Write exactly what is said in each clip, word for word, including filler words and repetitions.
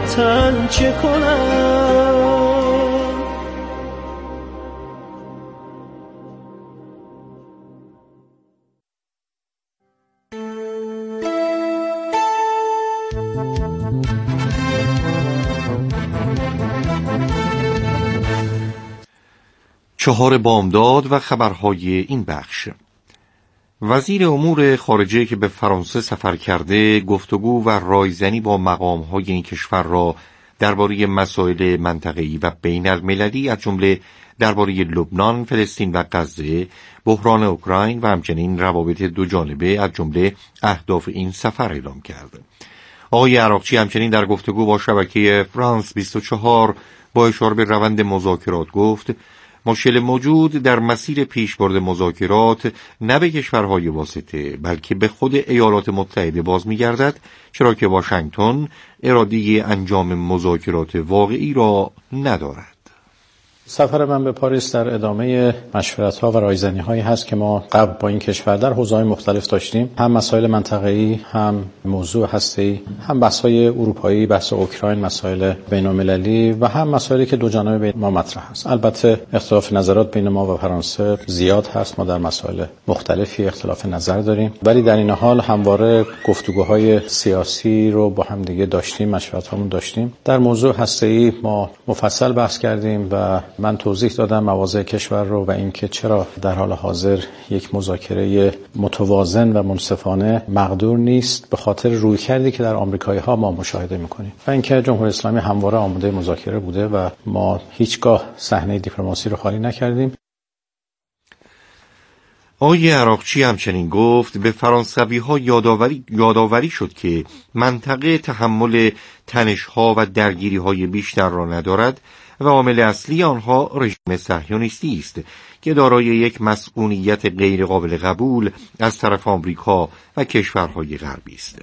تن چه کنم؟ چهار بامداد و خبرهای این بخش. وزیر امور خارجه که به فرانسه سفر کرده گفتگو و رایزنی با مقام‌های این کشور را درباره مسائل منطقه‌ای و بین المللی از جمله درباره لبنان، فلسطین و غزه، بحران اوکراین و همچنین روابط دو جانبه از جمله اهداف این سفر اعلام کرد. آقای عراقچی همچنین در گفتگو با شبکه فرانس بیست و چهار با اشاره به روند مذاکرات گفت مشکل موجود در مسیر پیشبرد مذاکرات نه به کشورهای واسطه بلکه به خود ایالات متحده باز می‌گردد، چرا که واشنگتن اراده انجام مذاکرات واقعی را ندارد. سفر من به پاریس در ادامه مشورت‌ها و رایزنی‌هایی هست که ما قبل با این کشور در حوزه‌های مختلف داشتیم، هم مسائل منطقه‌ای، هم موضوع هسته‌ای، هم بحث‌های اروپایی، بحث اوکراین، مسائل بین‌المللی و هم مسائلی که دو جانبه بین ما مطرح است. البته اختلاف نظرات بین ما و فرانسه زیاد هست، ما در مسائل مختلفی اختلاف نظر داریم، ولی در این حال همواره گفتگوهای سیاسی رو با هم دیگه داشتیم، مشورت‌هامون داشتیم. در موضوع هسته‌ای ما مفصل بحث کردیم و من توضیح دادم مواضع کشور رو و اینکه چرا در حال حاضر یک مذاکره متوازن و منصفانه مقدور نیست به خاطر رویکردی که در آمریکایی‌ها ما مشاهده می‌کنیم و اینکه جمهوری اسلامی همواره آماده مذاکره بوده و ما هیچگاه صحنه دیپلماسی رو خالی نکردیم. آقای عراقچی همچنین گفت به فرانسوی‌ها یادآوری یادآوری شد که منطقه تحمل تنش‌ها و درگیری‌های بیشتر را ندارد و عامل اصلی آنها رژیم صهیونیستی است که دارای یک مسئولیت غیر قابل قبول از طرف آمریکا و کشورهای غربی است.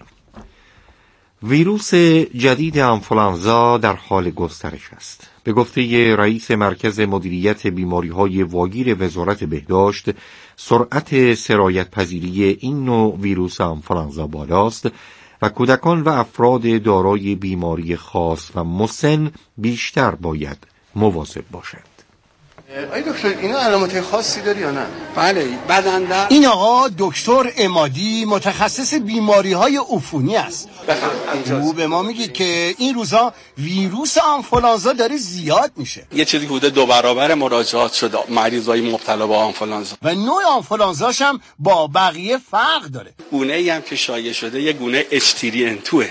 ویروس جدید آنفولانزا در حال گسترش است. به گفته رئیس مرکز مدیریت بیماری‌های واگیر وزارت بهداشت، سرعت سرایت پذیری این نوع ویروس آنفولانزا بالاست و کودکان و افراد دارای بیماری خاص و مسن بیشتر باید مواظب باشند. آی دکتر اینا علامت خاصی داری یا نه؟ بله بدن درد. این آقا دکتر عمادی متخصص بیماری‌های عفونی است. او به ما میگه که این روزا ویروس آنفولانزا داره زیاد میشه. یه چیزی حدود دو برابر مراجعات شده مریضای مبتلا به آنفولانزا و نوع آنفولانزاش هم با بقیه فرق داره. گونه‌ای هم که شایع شده یه گونه اچ تی ان توه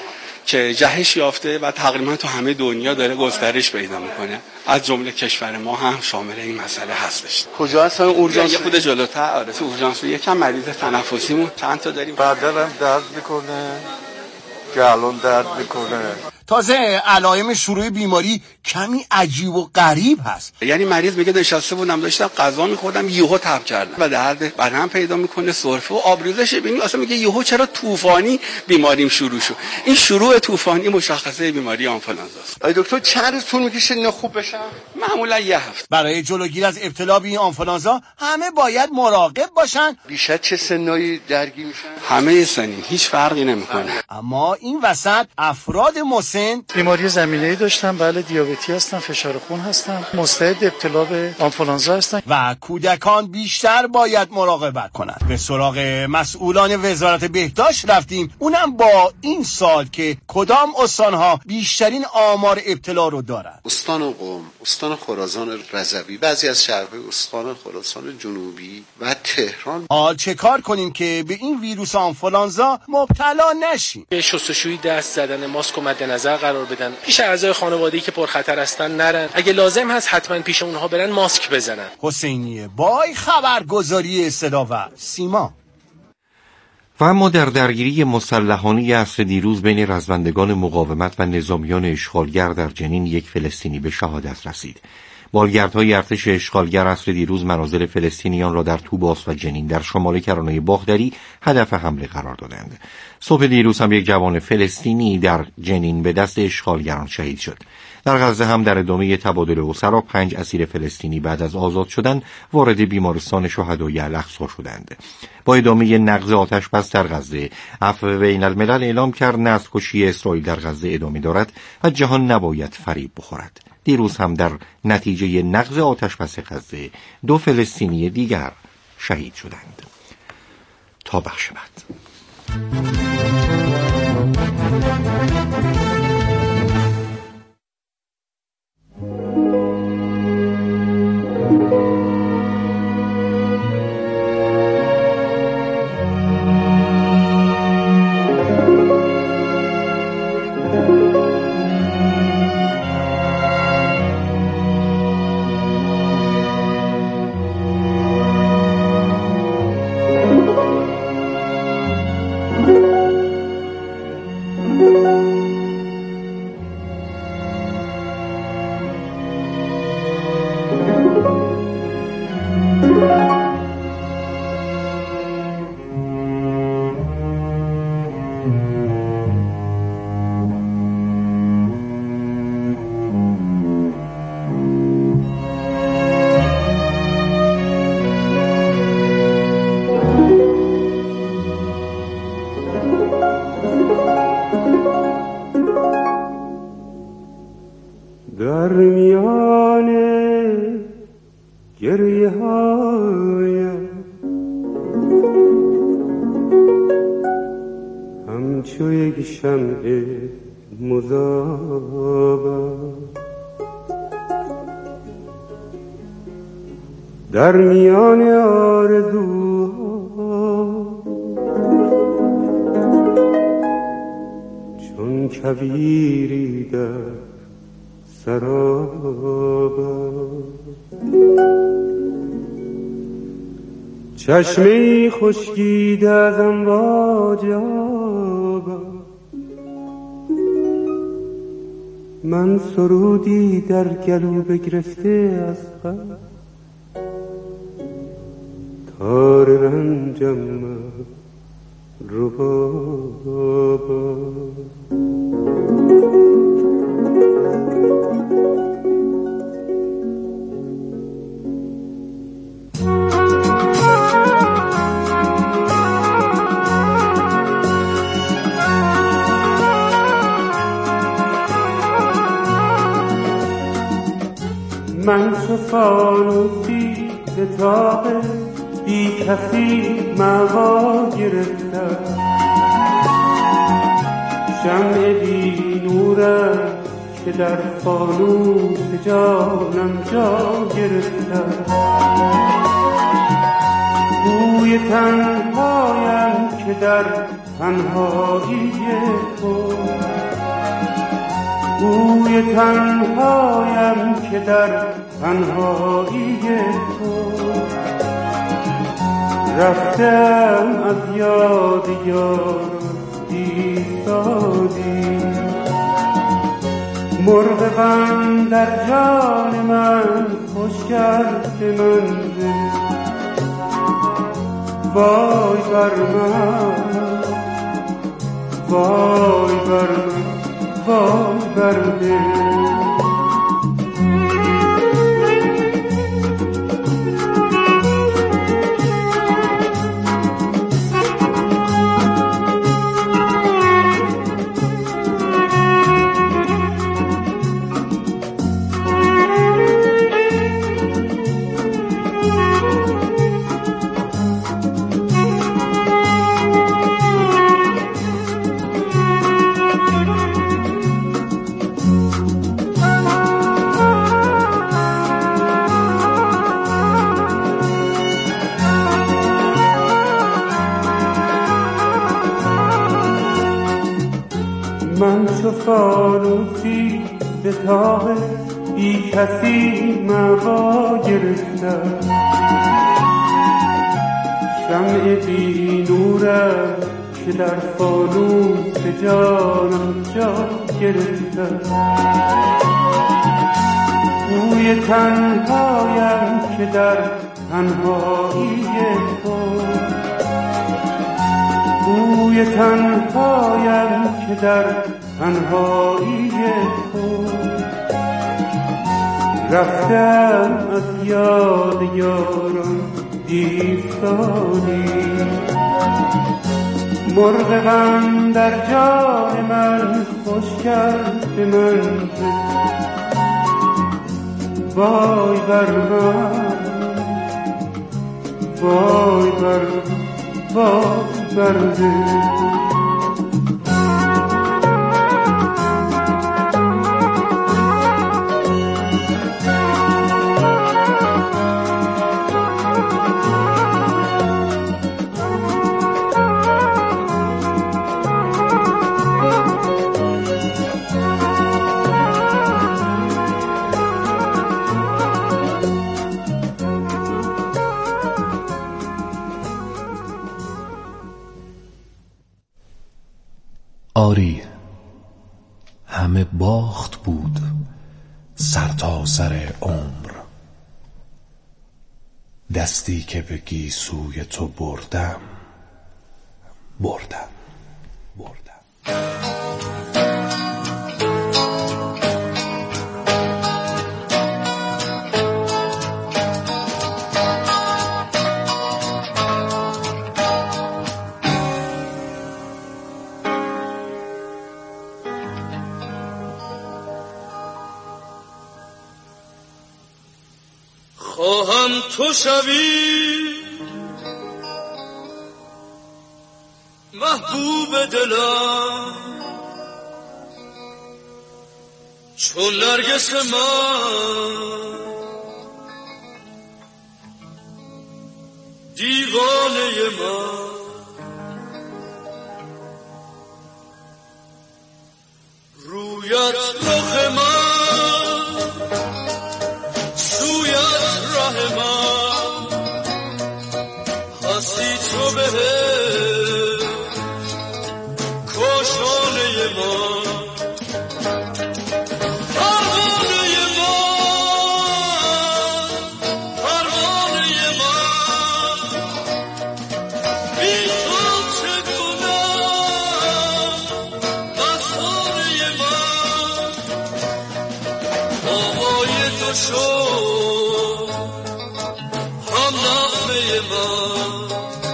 که جهش یافته و تقریبا تو همه دنیا داره گسترش پیدا میکنه، از جمله کشور ما هم شامل این مسئله هستش. کجا هستن اورژانس؟ یه خود جلوتر. آره تو اورژانس یکم مریض تنفسیمون چند تا داریم. بدنم درد میکنه، گلوم درد میکنه. تازه علائم شروع بیماری کمی عجیب و غریب هست. یعنی مریض میگه نشسته بودم داشتم غذا میخوردم یهو تب کردم و درد بدن پیدا میکنه، سرفه و آبریزش ببینی اصلا میگه یهو چرا طوفانی بیماریم شروع شد. این شروع طوفانی مشخصه بیماری آنفولانزا است. آی دکتر چند روز طول میکشه اینا خوب بشن؟ معمولا یه هفته. برای جلوگیری از ابتلا به این آنفولانزا همه باید مراقب باشن. بیشتر چه سنایی درگیر میشن؟ همه سنین، هیچ فرقی نمیکنه. اما این وسط افراد مسن بیماری زمینه‌ای داشتن، بله دیابتی هستن، فشار خون هستن، مستعد ابتلا به آنفولانزا هستن و کودکان بیشتر باید مراقبت کنند. به سراغ مسئولان وزارت بهداشت رفتیم، اونم با این سال که کدام استانها بیشترین آمار ابتلا رو دارن. استان قم، استان خراسان رضوی، بعضی از شهرهای استان خراسان جنوبی و تهران. حال چه کار کنیم که به این ویروس آنفولانزا مبتلا نشیم؟ به شستشویی دست زدن، ماسک و مد نظر قرار بدن، پیش اعضای خانوادگی که پرخطر هستن نرن، اگه لازم هست حتما پیش اونها برن ماسک بزنن. حسینی بای، خبرگزاری صدا و سیما. و اما در درگیری مسلحانه عصر دیروز بین رزمندگان مقاومت و نظامیان اشغالگر در جنین یک فلسطینی به شهادت رسید. بالگردهای ارتش اشغالگر عصر دیروز منازل فلسطینیان را در طوباس و جنین در شمال کرانه باختری هدف حمله قرار دادند. صبح دیروز هم یک جوان فلسطینی در جنین به دست اشغالگران شهید شد. در غزه هم در ادامه تبادل اسرا پنج اسیر فلسطینی بعد از آزاد شدن وارد بیمارستان شهدای الاقصی شدند. با ادامه نقض آتش بس در غزه، عفو بین الملل اعلام کرد نسل‌کشی اسرائیل در غزه ادامه دارد و جهان نباید فریب بخورد. دیروز هم در نتیجه نقض آتش بس غزه دو فلسطینی دیگر شهید شدند. تا بخش بعد. در میان گریه هایم همچو یک شمع مذابم، در میان آرزوها چون کویری در سرابم، چشمی خشکیده از امواج آبم، من سرودی در گلو بگرفته از غم، تار رنجم ربابم. من چو فانوسی به تاب بی کسی موا گرفتم، شمع بی نورم که در فانوس جانم جا گرفتم، بوی تنهایم که در تنهایی تو، بوی تنهایم که در تنهایی تو، رفتم از یاد یار ایستادی، مرغ غم در جان من خوش کرد به منزل، وای بر من وای بر من وای بر من. من چو فانوسی به تاب بی کسی موا گرفتم، شمع بی نورم که در فانوس جانم جا گرفتم، بوی تنهایم که در تنهایی تو، بوی روی تنهایم که در تنهایی خود رفتم از یاد یاران دیستانی. مرغ غم در جان من خوش کرد من، وای بر من، وای بر وای بر دل. آری همه باخت بود سر تا سر عمر، دستی که به گیسوی تو بردم بردم بردم. خواهم تو شوی محبوب دلم، چون نرگس من دیوانه من. رویت رخ من، سویت راه من، هستی تو به کاشانه من. پروانه من، پروانه من، بی تو چگونه مستانه من. آوای تو شد هم نغمه من،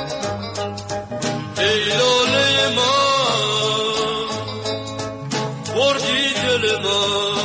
ای لاله من بردی دل من.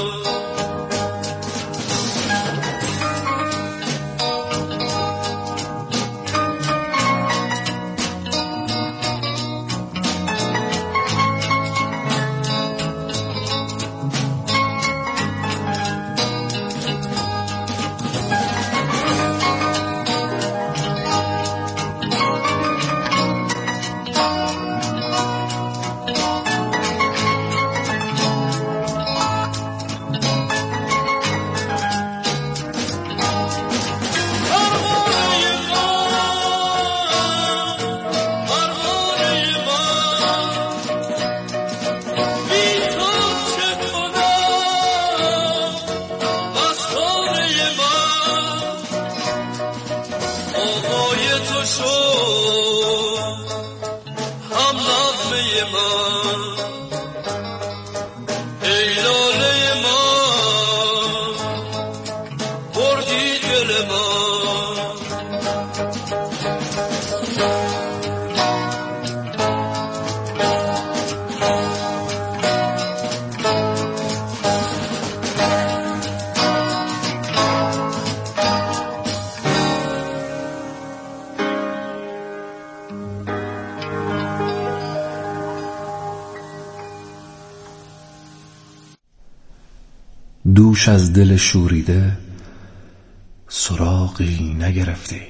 دوش از دل شوریده سراغی نگرفتی،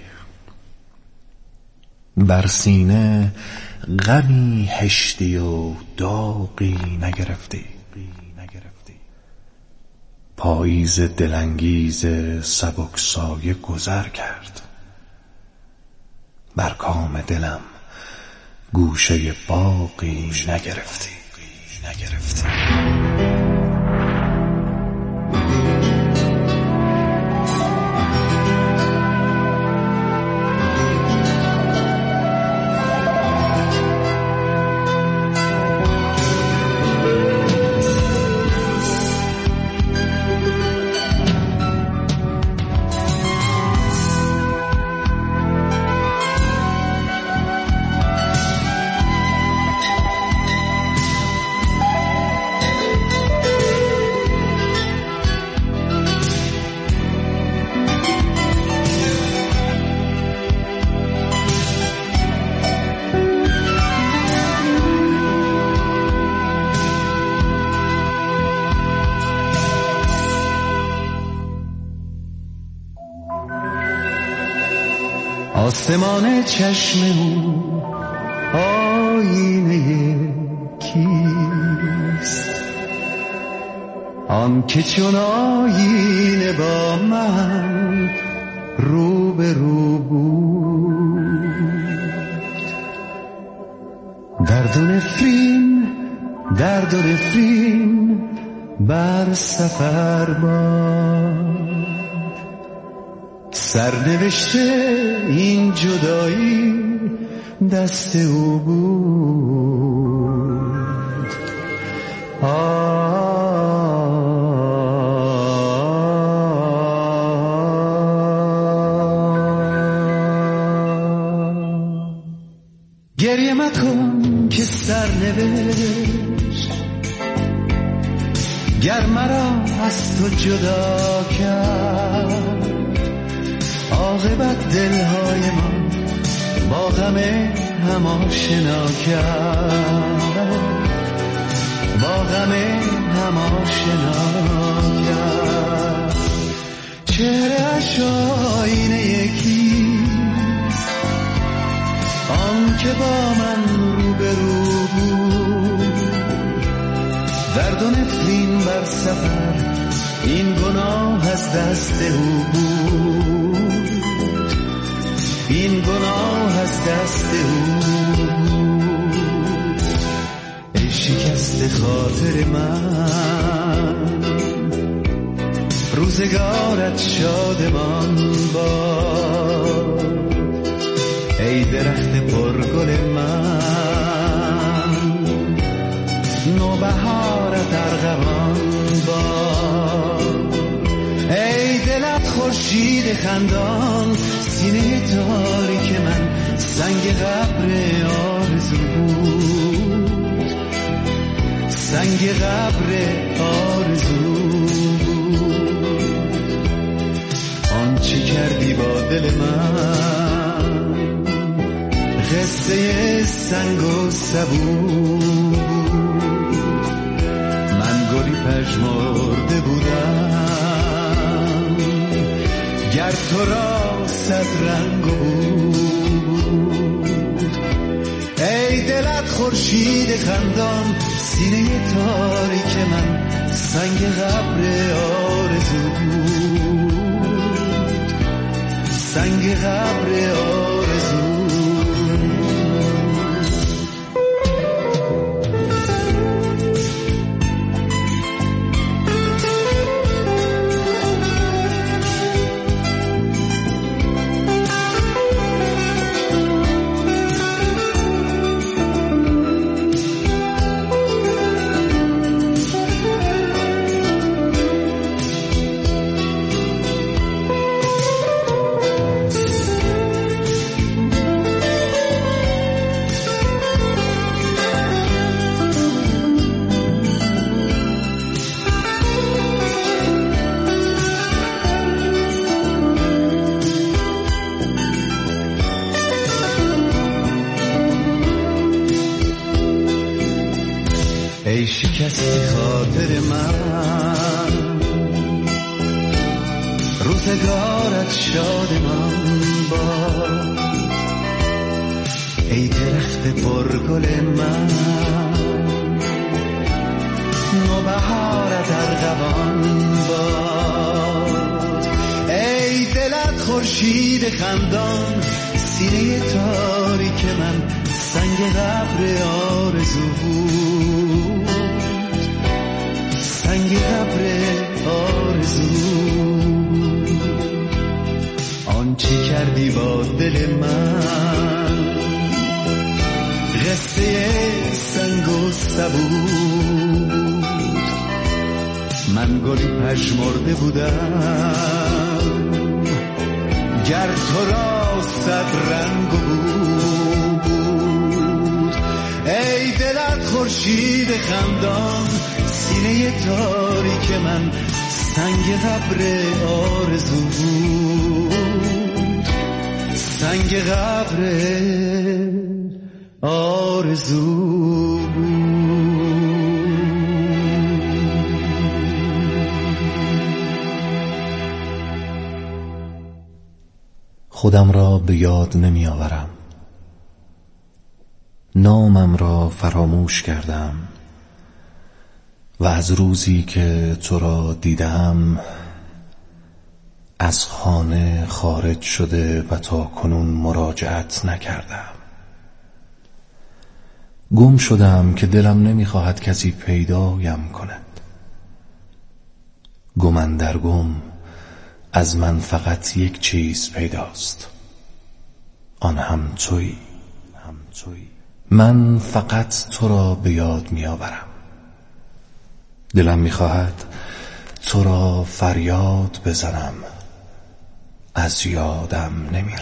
بر سینه غمی هشتی و داغی نگرفتی. پاییز دلانگیز سبکسایه گذر کرد، بر کام دلم گوشه باغی نگرفتی نگرفتی. آسمان چشم او آینه کیست؟ آن که چون آینه با من رو به رو بود. درد و نفرین درد و نفرین بر سفر باد، سرنوشته این جدایی دست او بود. آه گریه مکن که سرنوشت گر مرا از تو جدا کرد، عاقبت دلهای من با غم هم آشنا کرد، با غم هم آشنا کرد. چهره‌اش آینه یکیست، آن که با من رو به رو بود. درد و نفرین بر سفر این گناه از دست او بود، این گناه از دست او بود. ای شکست خاطر من، روزگارت شادمان باد. ای درخت پرگل من، نوبهارت ارغوان باد. ای دلت خورشید خندان، سینه تاریک من سنگ قبر آرزو بود، سنگ قبر آرزو بود. آنچه کردی با دل من قصه سنگ و سبو. من گلی پژمرده بودم گر تو را صد رنگ بود. ای دلت خورشید خندان، سینه تاریک من سنگ قبر آرزو بود، سنگ قبر آرزو. ای شکست خاطر من، روزگارت شادمان باد. ای درخت پرگل من، نوبهارت ارغوان باد. ای دلت خورشید خندان، سینه تاریک من سنگ قبر آرزو بود، سنگ قبر آرزو. آنچه کردی با دل من قصه سنگ و سبو. من گلی پژمرده بودم گر تو را صد رنگ بود. ای دلت خورشید خندان، سینه تاریک من سنگ قبر آرزو بود، سنگ قبر آرزو بود. خودم را به یاد نمی آورم، نامم را فراموش کردم و از روزی که تو را دیدم از خانه خارج شده و تا کنون مراجعت نکردم. گم شدم که دلم نمیخواهد کسی پیدایم کند. گم اندر گم از من فقط یک چیز پیداست، آن هم تویی. من فقط تو را به یاد می آورم. دلم می خواهد تو را فریاد بزنم، از یادم نمی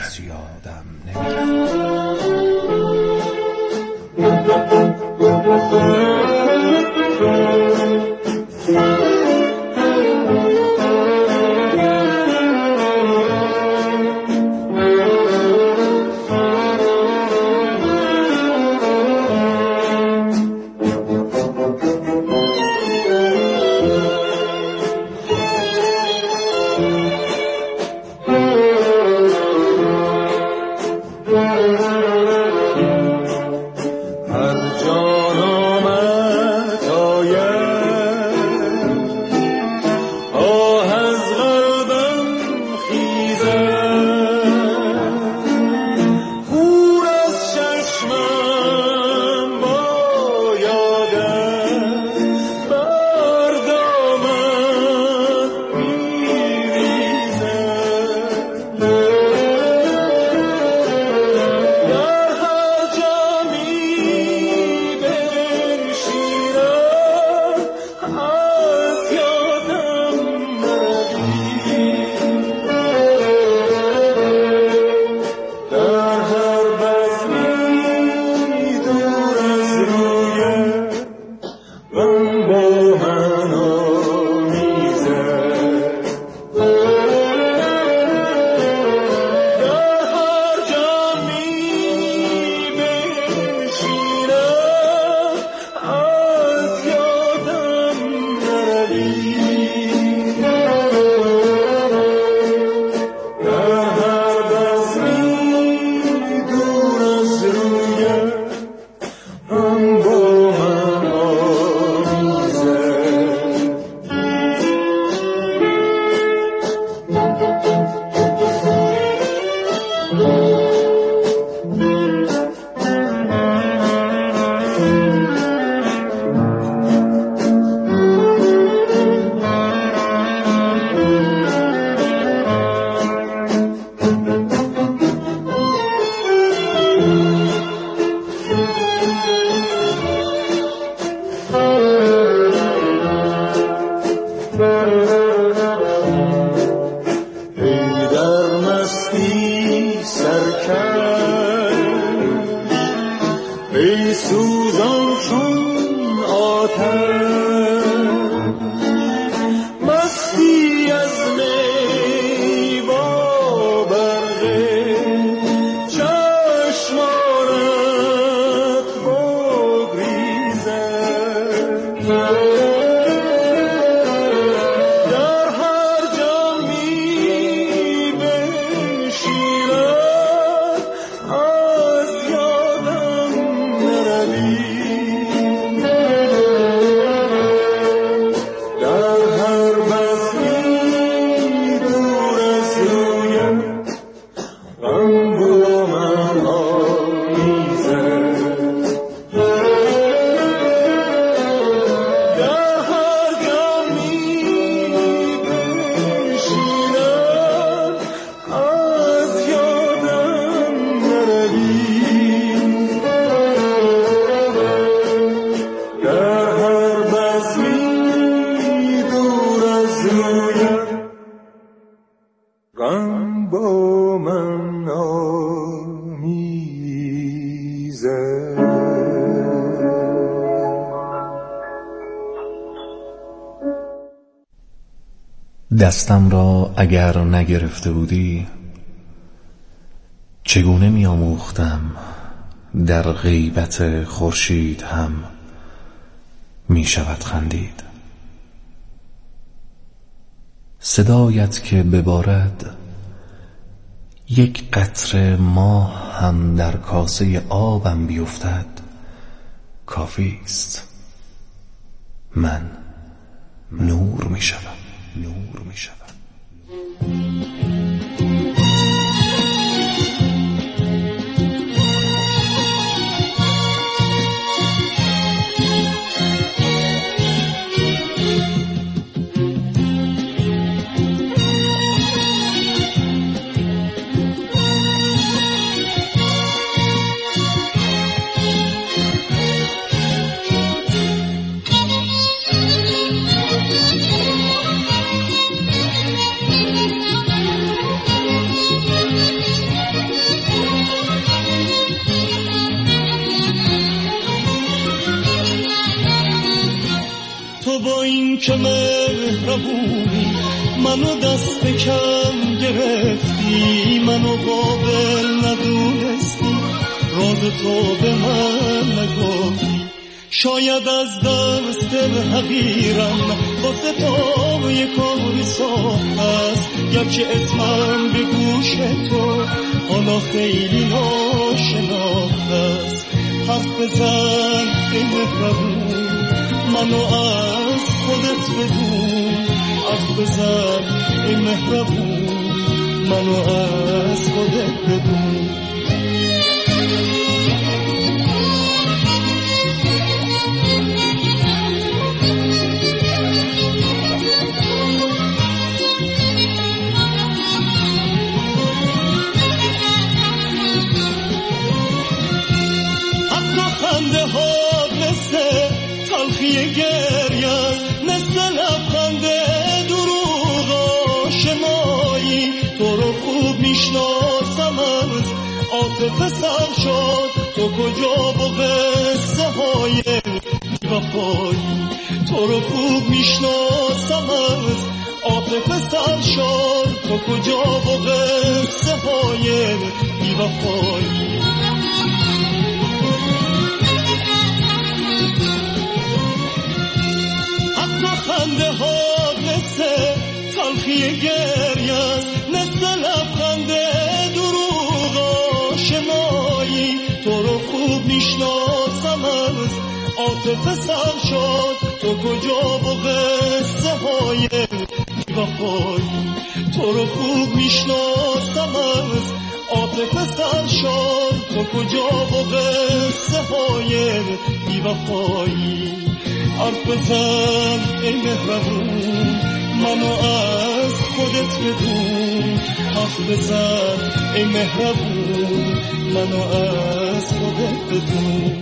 دستم را اگر نگرفته بودی چگونه می آموختم در غیبت خورشید هم می شود خندید. صدایت که ببارد یک قطره ماه هم در کاسه آبم بیفتد کافی است. من نور می شدم. نور می شدم. با این که مهربونی منو دست کم گرفتی، منو قابل ندونستی، راز تو به من نگفتی. شاید از دست حقیرم واسه تو یک کاری ساخت است، گرچه اسمم به گوش تو حالا خیلی ناشناخت است. حرف بزن ای مهربون، منو از خودت بدون. حرف بزن ای مهربون، منو از خودت بدون. حتی خنده ها مثل تلخی گریه، مثل لبخند دروغ آشنایی. تو رو خوب میشناسم از عاطفه سر شد، تو کجا با قصه های وفایی. تو رو خوب میشناسم از عاطفه سر شد، تو کجا با قصه های وفایی. خنده ها مثل تلخی گریه، مثل لبخند دروغ آشنایی. تو رو خوب میشناسم از عاطفه سر شد، تو کجا با قصه های وفایی. تو رو خوب میشناسم از عاطفه سر شد، تو کجا با قصه های وفایی. حرف بزن ای مهربون، منو از خودت بدون. حرف بزن ای مهربون، منو از خودت بدون.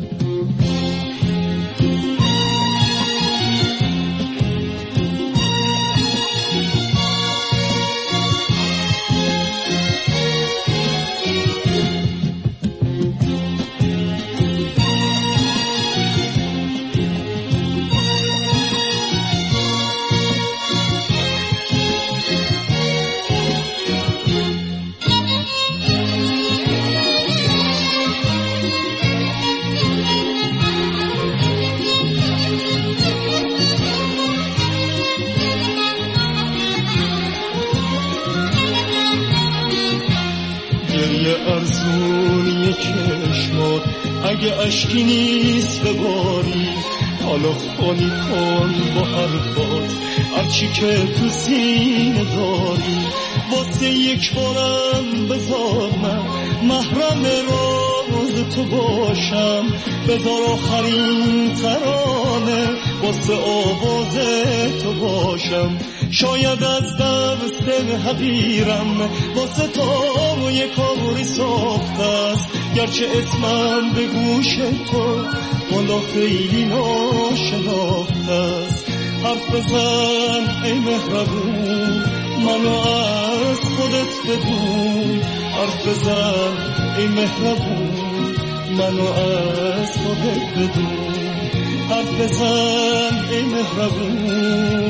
ارزونی چشمات اگه اشکی نیست بباری، حالا خالی کن با حرفات هرچی که تو سینه داری. واسه یک بارم بذار من محرم راز تو باشم، بذار آخرین ترانه واسه آواز تو باشم. شاید از دست حقیرم واسه تو یک کاری ساخت است، گرچه اسمم به گوش تو حالا خیلی ناشناخت است. حرف بزن ای مهربون، منو از خودت بدون. حرف بزن ای مهربون، منو از خودت بدون. حرف بزن ای مهربون.